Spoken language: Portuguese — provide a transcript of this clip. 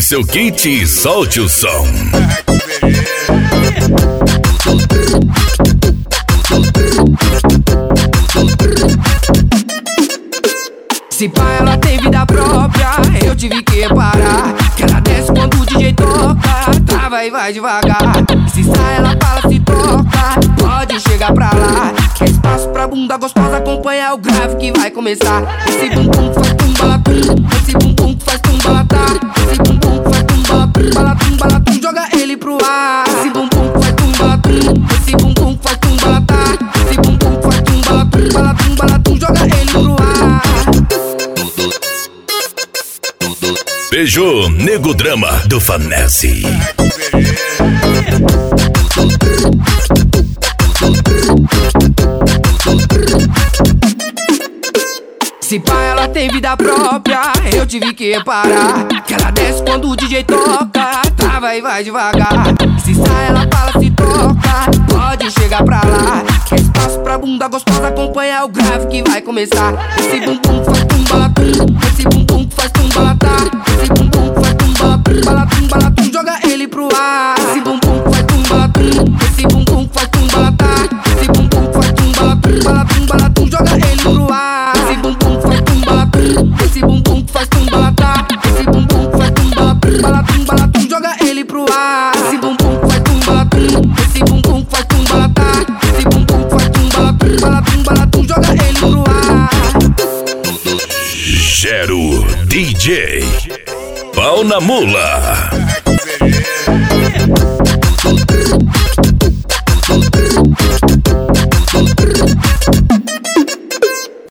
seu kit e solte o som. Se pá, ela tem vida própria, eu tive que reparar que ela desce quando o DJ toca, trava e vai devagar. Se sai, ela fala, se toca, pode chegar pra lá. Quer espaço pra bunda gostosa, acompanha o grave que vai começar. Esse bumbum faz tum-balatum, esse bumbum faz tum-balatá, esse bumbum faz tum-balatum, balatum, balatum, joga ele pro ar. Esse bumbum faz tum-balatum, esse bumbum faz tum-balatá, esse bumbum faz tum-balatum, balatum, balatum, joga ele pro ar. Beijou Nego Drama do Fanese. Se pá, ela tem vida própria, eu tive que reparar que ela desce quando o DJ toca, trava e vai devagar. Se sai, ela fala, se toca, pode chegar pra lá. Quer espaço pra bunda gostosa, acompanha o grave que vai começar. Esse bumbum faz tum-balatum, esse bumbum faz tum-balatá, esse bumbum faz tum-balatum, balatum, balatum, joga ele pro ar. Esse bumbum faz tum-balatum, esse bumbum faz tum-balatá, esse bumbum faz tum-balatum, balatum, balatum, joga ele pro ar. Esse bumbum faz tum-balatum, esse bumbum faz tum-balatá, esse bumbum faz tum-balatum, balatum, balatum, joga ele pro ar. Esse bumbum faz tum-balatum, esse bumbum faz tum-balatá, esse bumbum faz tum-balatum, balatum, balatum, joga ele pro ar. Gero DJ Pau na Mula.